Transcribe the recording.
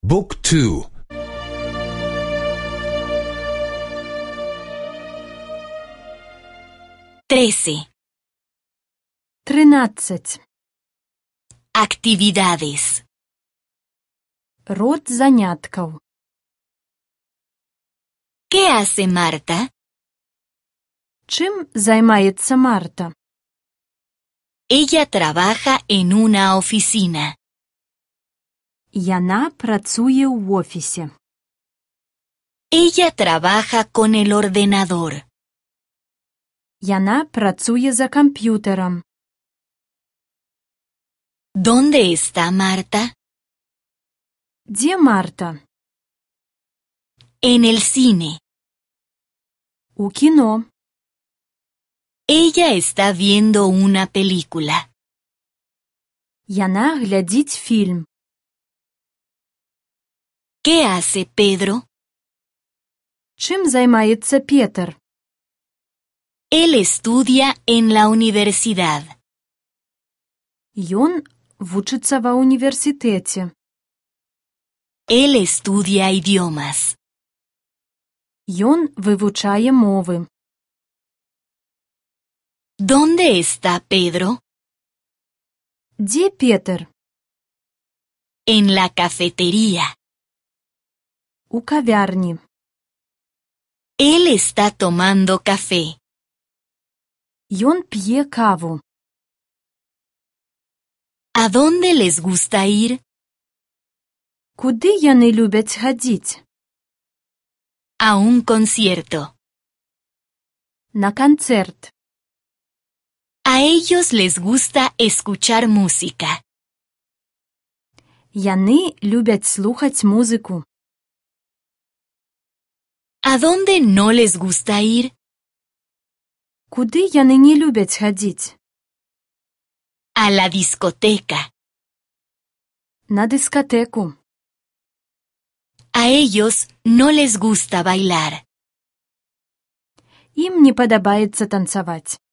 บุ๊กทู 13. Actividades. Род заняткаў. ¿Qué hace Marta? Чым займаецца Марта? Ella trabaja en una oficina. Яна працуе ў офісе. Ella trabaja con el ordenador. Яна працуе за камп'ютарам. ¿Dónde está Marta? Дзе Марта? En el cine. У кіно. Ella está viendo una película. Яна глядзіць фільм. ¿Qué hace Pedro? Чым займаецца Петр? Él estudia en la universidad. Ён вучыцца ва ўніверсітэце. Él estudia idiomas. Ён вывучае мовы. ¿Dónde está Pedro? Дзе Петр? En la cafetería. У кавярні. Él está tomando café. Ён п'е каву. ¿A dónde les gusta ir? Куды яны любяць хадзіць? A un concierto. На канцэрт. A ellos les gusta escuchar música. Яны любяць слухаць музыку. ¿A dónde no les gusta ir? Куды яны не любяць хадзіць? A la discoteca. На дыскатэку. A ellos no les gusta bailar. Ім не падабаецца танцаваць.